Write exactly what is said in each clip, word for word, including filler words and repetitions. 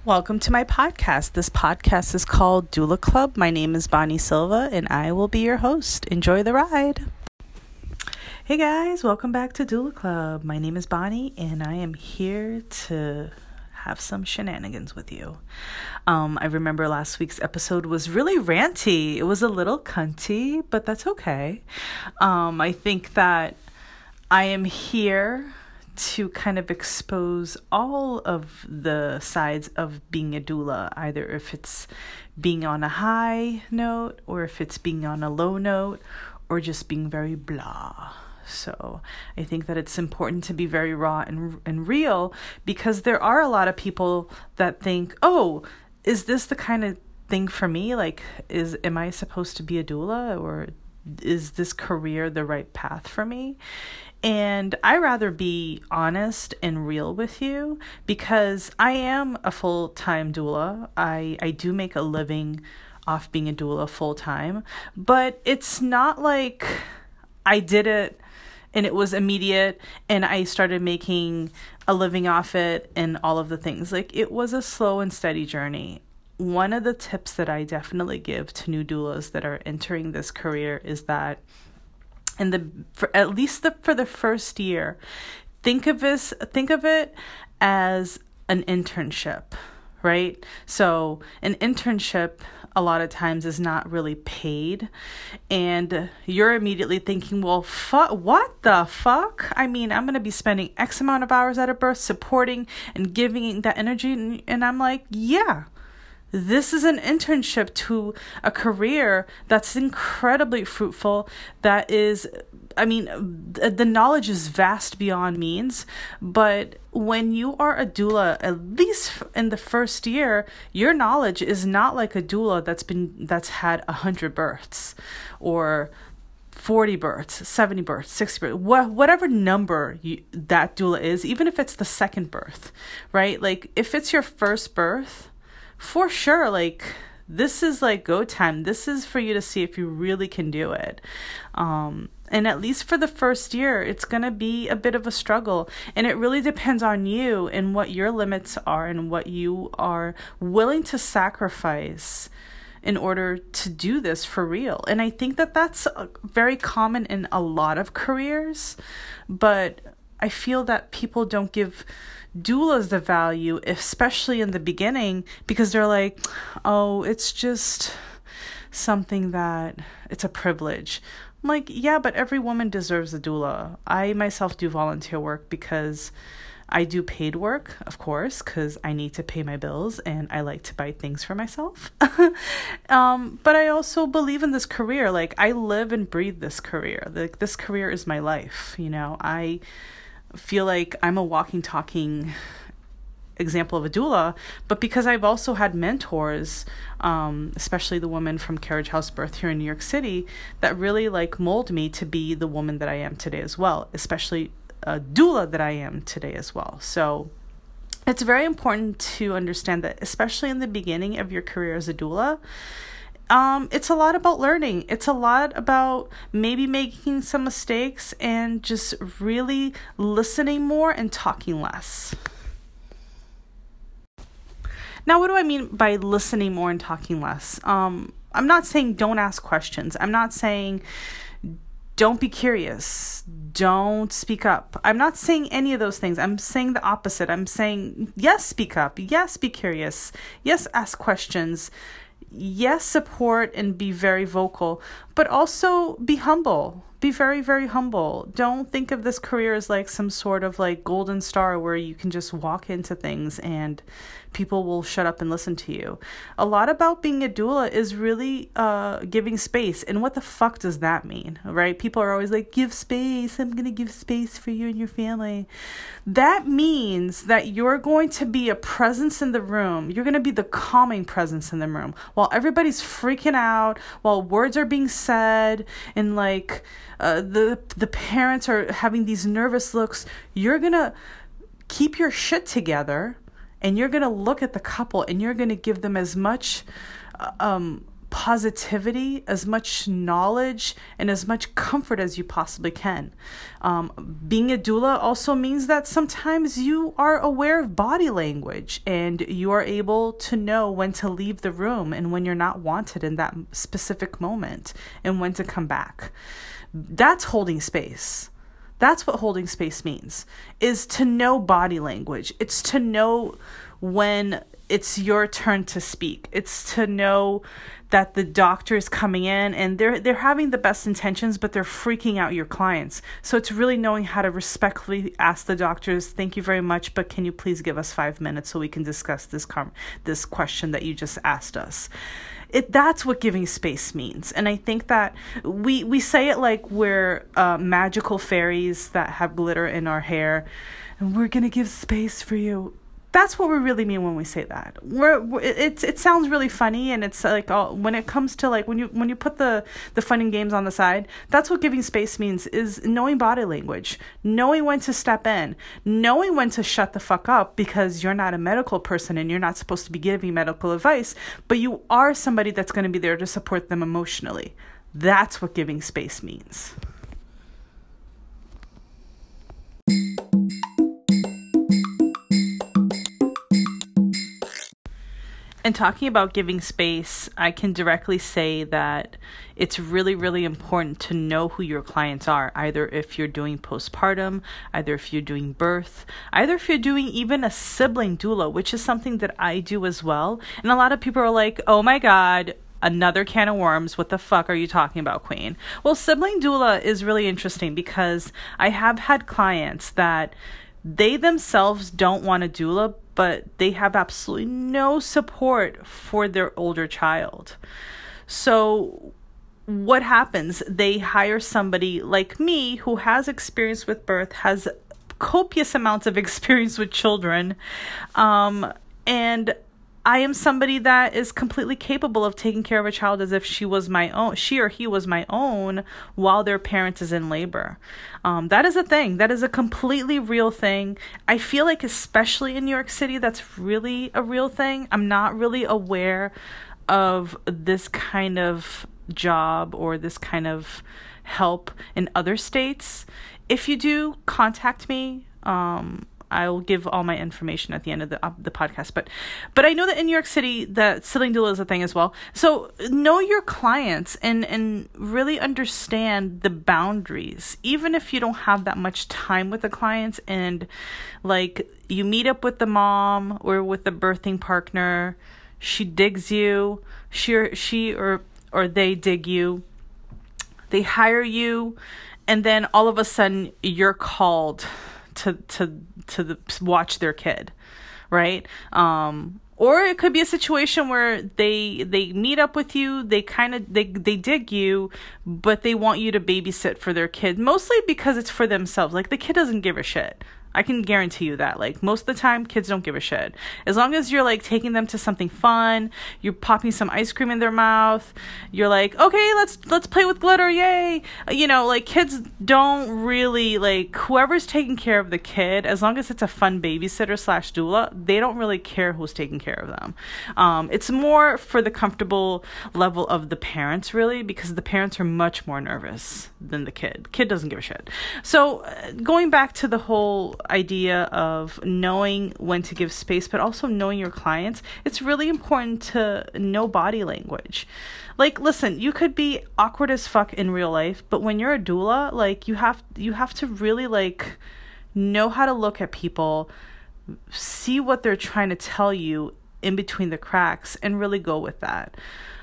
Welcome to my podcast. This podcast is called Doula Club. My name is Bonnie Silva, and I will be your host. Enjoy the ride. Hey guys, welcome back to Doula Club. My name is Bonnie, and I am here to have some shenanigans with you. Um, I remember last week's episode was really ranty. It was a little cunty, but that's okay. Um, I think that I am here to kind of expose all of the sides of being a doula, either if it's being on a high note or if it's being on a low note or just being very blah. So I think that it's important to be very raw and and real, because there are a lot of people that think, oh, is this the kind of thing for me? Like, is am I supposed to be a doula, or is this career the right path for me? And I rather be honest and real with you, because I am a full-time doula. I, I do make a living off being a doula full-time, but it's not like I did it and it was immediate and I started making a living off it and all of the things. Like, it was a slow and steady journey. One of the tips that I definitely give to new doulas that are entering this career is that And the for at least the for the first year, think of this think of it as an internship, right? So an internship a lot of times is not really paid, and you're immediately thinking, well, fu- what the fuck? I mean, I'm gonna be spending X amount of hours at a birth supporting and giving that energy, and, and I'm like, yeah. This is an internship to a career that's incredibly fruitful. That is, I mean, the knowledge is vast beyond means. But when you are a doula, at least in the first year, your knowledge is not like a doula that's been that's had a hundred births, or forty births, seventy births, sixty births, wh- whatever number you, that doula is, even if it's the second birth, right? Like, if it's your first birth, for sure, like, this is like go time. This is for you to see if you really can do it. Um, and at least for the first year, it's going to be a bit of a struggle. And it really depends on you and what your limits are and what you are willing to sacrifice in order to do this for real. And I think that that's very common in a lot of careers, but I feel that people don't give doulas the value, especially in the beginning, because they're like, oh, it's just something that it's a privilege. I'm like, yeah, but every woman deserves a doula. I myself do volunteer work because I do paid work, of course, because I need to pay my bills and I like to buy things for myself. um, but I also believe in this career. Like, I live and breathe this career. Like, this career is my life. You know, I feel like I'm a walking, talking example of a doula, but because I've also had mentors, um, especially the woman from Carriage House Birth here in New York City, that really like mold me to be the woman that I am today as well, especially a doula that I am today as well. So it's very important to understand that, especially in the beginning of your career as a doula, Um, it's a lot about learning. It's a lot about maybe making some mistakes and just really listening more and talking less. Now, what do I mean by listening more and talking less? Um, I'm not saying don't ask questions. I'm not saying don't be curious. Don't speak up. I'm not saying any of those things. I'm saying the opposite. I'm saying, yes, speak up. Yes, be curious. Yes, ask questions. Yes, support and be very vocal, but also be humble. Be very, very humble. Don't think of this career as like some sort of like golden star where you can just walk into things and people will shut up and listen to you. A lot about being a doula is really uh, giving space. And what the fuck does that mean, right? People are always like, give space. I'm going to give space for you and your family. That means that you're going to be a presence in the room. You're going to be the calming presence in the room while everybody's freaking out, while words are being said, and like uh, the the parents are having these nervous looks. You're going to keep your shit together, and you're going to look at the couple and you're going to give them as much uh, um, positivity, as much knowledge, and as much comfort as you possibly can. Um, being a doula also means that sometimes you are aware of body language and you are able to know when to leave the room and when you're not wanted in that specific moment and when to come back. That's holding space. That's what holding space means, is to know body language. It's to know when it's your turn to speak. It's to know that the doctor is coming in and they're they're having the best intentions, but they're freaking out your clients. So it's really knowing how to respectfully ask the doctors, thank you very much, but can you please give us five minutes so we can discuss this com- this question that you just asked us. It that's what giving space means. And I think that we we say it like we're uh, magical fairies that have glitter in our hair and we're going to give space for you. That's what we really mean when we say that. We're, we're it's it sounds really funny, and it's like all, when it comes to like when you when you put the the fun and games on the side, that's what giving space means, is knowing body language, knowing when to step in, knowing when to shut the fuck up, because you're not a medical person and you're not supposed to be giving medical advice, but you are somebody that's going to be there to support them emotionally. That's what giving space means. And talking about giving space, I can directly say that it's really, really important to know who your clients are, either if you're doing postpartum, either if you're doing birth, either if you're doing even a sibling doula, which is something that I do as well. And a lot of people are like, oh my God, another can of worms. What the fuck are you talking about, Queen? Well, sibling doula is really interesting because I have had clients that they themselves don't want a doula, but they have absolutely no support for their older child. So what happens? They hire somebody like me who has experience with birth, has copious amounts of experience with children, um, and I am somebody that is completely capable of taking care of a child as if she was my own, she or he was my own, while their parent is in labor. Um, that is a thing. That is a completely real thing. I feel like, especially in New York City, that's really a real thing. I'm not really aware of this kind of job or this kind of help in other states. If you do, contact me. Um, I will give all my information at the end of the uh, the podcast. But but I know that in New York City, that sibling doula is a thing as well. So know your clients and, and really understand the boundaries. Even if you don't have that much time with the clients and like you meet up with the mom or with the birthing partner, she digs you, she or, she or, or they dig you, they hire you, and then all of a sudden you're called to to to the, watch their kid, right? Um, or it could be a situation where they they meet up with you, they kind of they they dig you, but they want you to babysit for their kid, mostly because it's for themselves. Like the kid doesn't give a shit. I can guarantee you that. Like most of the time, kids don't give a shit. As long as you're like taking them to something fun, you're popping some ice cream in their mouth, you're like, okay, let's let's play with glitter, yay! You know, like kids don't really like whoever's taking care of the kid. As long as it's a fun babysitter slash doula, they don't really care who's taking care of them. Um, it's more for the comfortable level of the parents, really, because the parents are much more nervous than the kid. Kid doesn't give a shit. So uh, going back to the whole idea of knowing when to give space, but also knowing your clients, it's really important to know body language. Like, listen, you could be awkward as fuck in real life, but when you're a doula, like you have you have to really like know how to look at people, see what they're trying to tell you in between the cracks, and really go with that.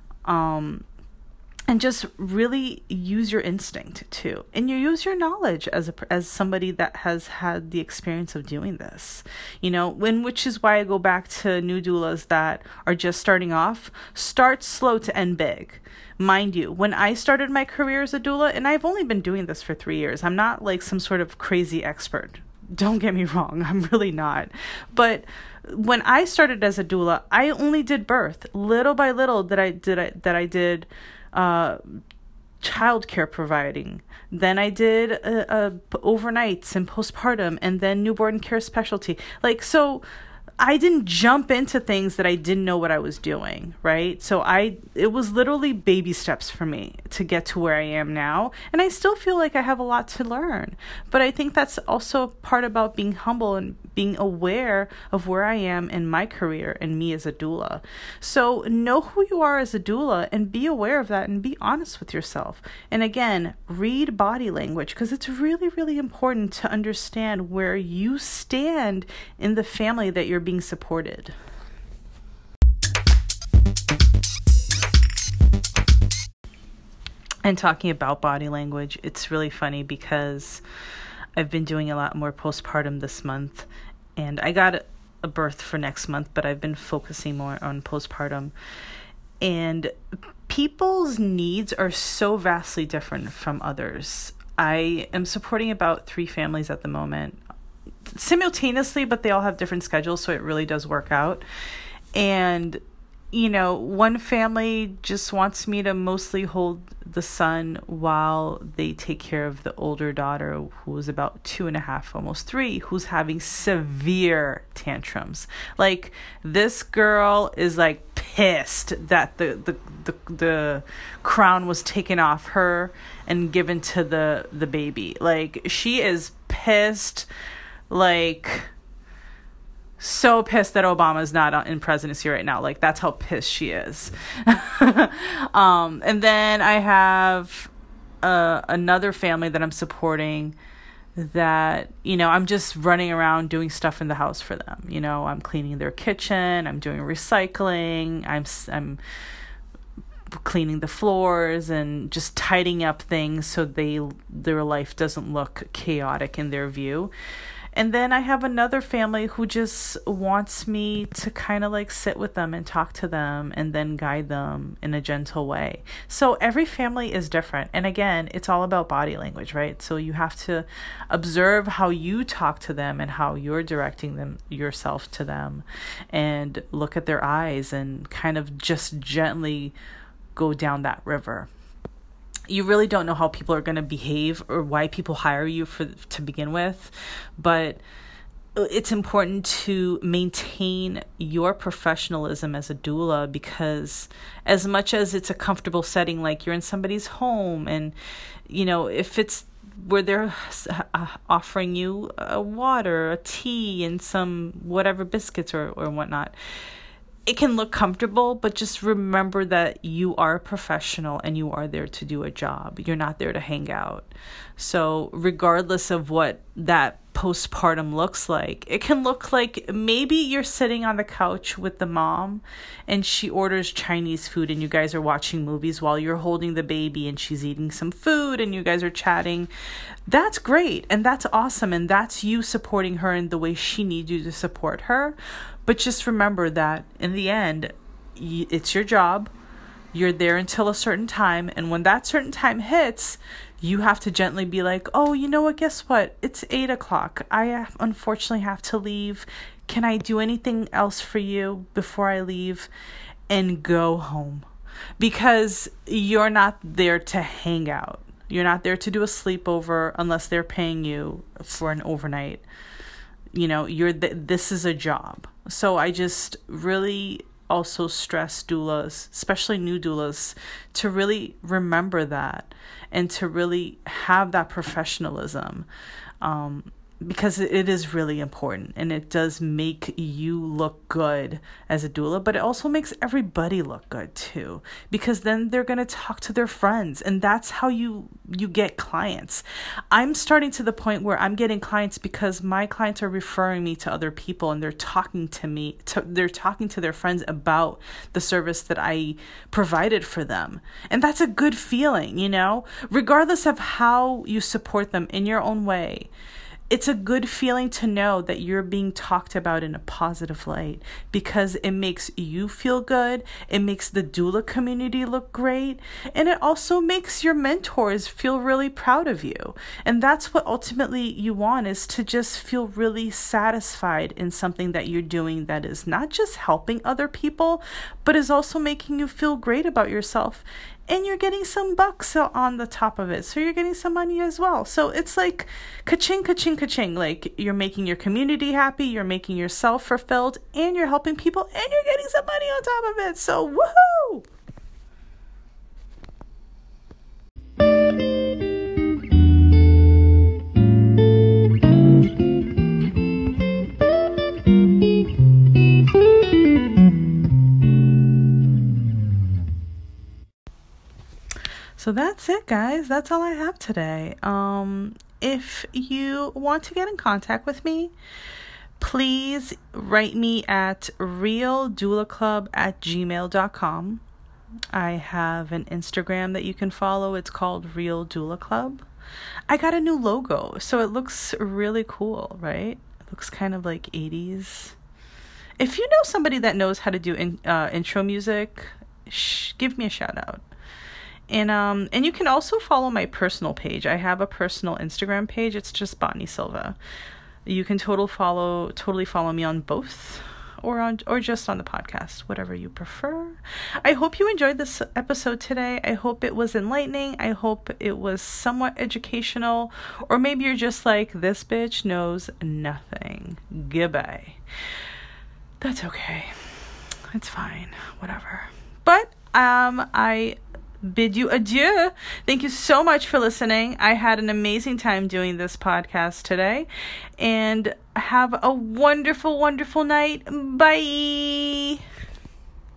Um And just really use your instinct too, and you use your knowledge as a as somebody that has had the experience of doing this. You know, when which is why I go back to new doulas that are just starting off. Start slow to end big. Mind you, when I started my career as a doula, and I've only been doing this for three years, I'm not like some sort of crazy expert. Don't get me wrong, I'm really not. But when I started as a doula, I only did birth. Little by little that I did I, that I did. Uh, childcare providing. Then I did uh, uh, overnights and postpartum, and then newborn care specialty. Like, so I didn't jump into things that I didn't know what I was doing, right? So I, it was literally baby steps for me to get to where I am now. And I still feel like I have a lot to learn. But I think that's also part about being humble and being aware of where I am in my career and me as a doula. So know who you are as a doula and be aware of that and be honest with yourself. And again, read body language, because it's really, really important to understand where you stand in the family that you're being supported. And talking about body language, it's really funny because I've been doing a lot more postpartum this month, and I got a birth for next month, but I've been focusing more on postpartum. And people's needs are so vastly different from others. I am supporting about three families at the moment simultaneously, but they all have different schedules, so it really does work out. And you know, one family just wants me to mostly hold the son while they take care of the older daughter, who's about two and a half, almost three, who's having severe tantrums. Like, this girl is like pissed that the the the, the crown was taken off her and given to the the baby. Like, she is pissed, like so pissed that Obama's not in presidency right now. Like, that's how pissed she is. um, and then I have uh, another family that I'm supporting that, you know, I'm just running around doing stuff in the house for them. You know, I'm cleaning their kitchen. I'm doing recycling. I'm, I'm cleaning the floors and just tidying up things so they their life doesn't look chaotic in their view. And then I have another family who just wants me to kind of like sit with them and talk to them and then guide them in a gentle way. So every family is different. And again, it's all about body language, right? So you have to observe how you talk to them and how you're directing them yourself to them, and look at their eyes and kind of just gently go down that river. You really don't know how people are going to behave or why people hire you for to begin with, but it's important to maintain your professionalism as a doula, because as much as it's a comfortable setting, like you're in somebody's home, and you know, if it's where they're offering you a water, a tea, and some whatever biscuits or, or whatnot, it can look comfortable, but just remember that you are a professional and you are there to do a job. You're not there to hang out. So regardless of what that postpartum looks like, it can look like maybe you're sitting on the couch with the mom and she orders Chinese food and you guys are watching movies while you're holding the baby and she's eating some food and you guys are chatting. That's great and that's awesome, and that's you supporting her in the way she needs you to support her. But just remember that in the end, it's your job. You're there until a certain time. And when that certain time hits, you have to gently be like, oh, you know what? Guess what? It's eight o'clock. I unfortunately have to leave. Can I do anything else for you before I leave? And go home. Because you're not there to hang out. You're not there to do a sleepover unless they're paying you for an overnight. You know, you're th- this is a job. So I just really also stress doulas, especially new doulas, to really remember that and to really have that professionalism, um, because it is really important, and it does make you look good as a doula, but it also makes everybody look good too, because then they're going to talk to their friends, and that's how you you get clients. I'm starting to the point where I'm getting clients because my clients are referring me to other people, and they're talking to me to, they're talking to their friends about the service that I provided for them. And that's a good feeling, you know, regardless of how you support them in your own way. It's a good feeling to know that you're being talked about in a positive light, because it makes you feel good, it makes the doula community look great, and it also makes your mentors feel really proud of you. And that's what ultimately you want, is to just feel really satisfied in something that you're doing that is not just helping other people, but is also making you feel great about yourself and you're getting some bucks on the top of it. So you're getting some money as well. So it's like ka-ching, ka-ching, ka-ching. Like you're making your community happy, you're making yourself fulfilled, and you're helping people, and you're getting some money on top of it. So woohoo! So that's it, guys. That's all I have today. Um, if you want to get in contact with me, please write me at real doula club at gmail dot com. I have an Instagram that you can follow. It's called Real Doula Club. I got a new logo, so it looks really cool, right? It looks kind of like eighties. If you know somebody that knows how to do in, uh, intro music, sh- give me a shout out. And um and you can also follow my personal page. I have a personal Instagram page. It's just Bonnie Silva. You can total follow totally follow me on both, or on or just on the podcast, whatever you prefer. I hope you enjoyed this episode today. I hope it was enlightening. I hope it was somewhat educational, or maybe you're just like, this bitch knows nothing. Goodbye. That's okay. It's fine. Whatever. But um I bid you adieu. Thank you so much for listening. I had an amazing time doing this podcast today, and have a wonderful, wonderful night. Bye.